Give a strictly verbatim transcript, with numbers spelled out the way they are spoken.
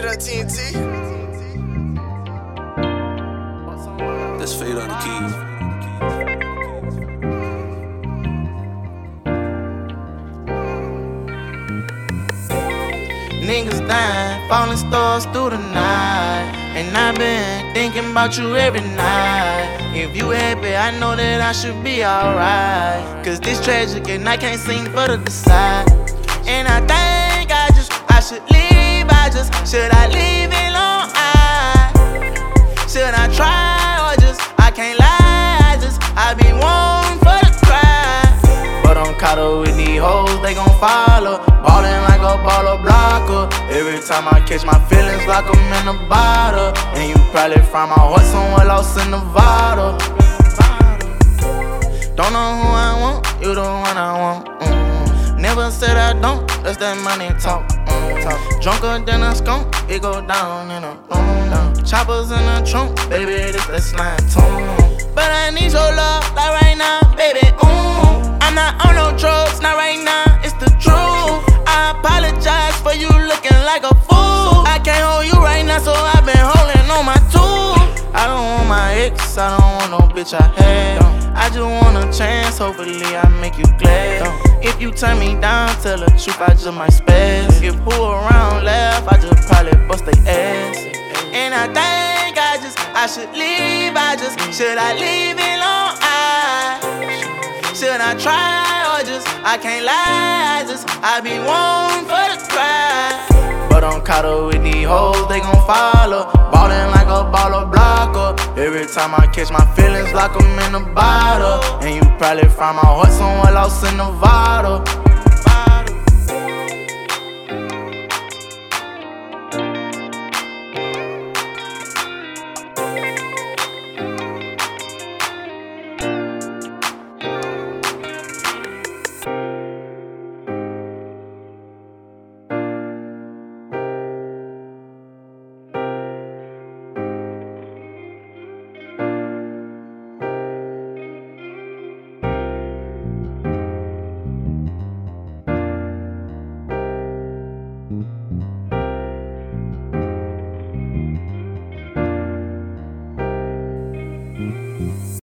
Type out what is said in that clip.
up, T N T. That's Fade on the keys. Niggas dying, falling stars through the night. And I've been thinking about you every night. If you happy, I know that I should be alright. Cause this tragic and I can't seem for to decide. And I think I just, I should leave. I just, should I leave it long? I, should I try or just, I can't lie. I just, I be wanting for the cry. But I'm caught up with these hoes, they gon' follow. Ballin' like a baller blocker. Every time I catch my feelings like I'm in a bottle. And you probably find my heart somewhere lost in Nevada. Don't know who I want, you the one I want. Mm-hmm. Never said I don't, that's that money talk. Mm-hmm. talk. Drunker than a skunk, it go down in a room. Choppers in the trunk, baby, this that slime tune. But I need your love, like right now, baby. Ooh. I'm not on no drugs, not right now, it's the truth. I apologize for you looking like a fool. I can't hold you right now, so I've been holding on my tool. I don't want my ex, I don't want no bitch I had. I just want a chance, hopefully I make you glad. If you turn me down, tell the truth, I just might spaz. If who around laugh, I just probably bust they ass. And I think I just, I should leave. I just, should I leave it long? I, should I try or just, I can't lie. I just, I be wanting for the cry. But I'm caught up with these hoes, they gon' follow. Ballin' like a baller blocker. Every time I catch my feelings like I'm in a bottle. And you probably find my heart somewhere lost in Nevada.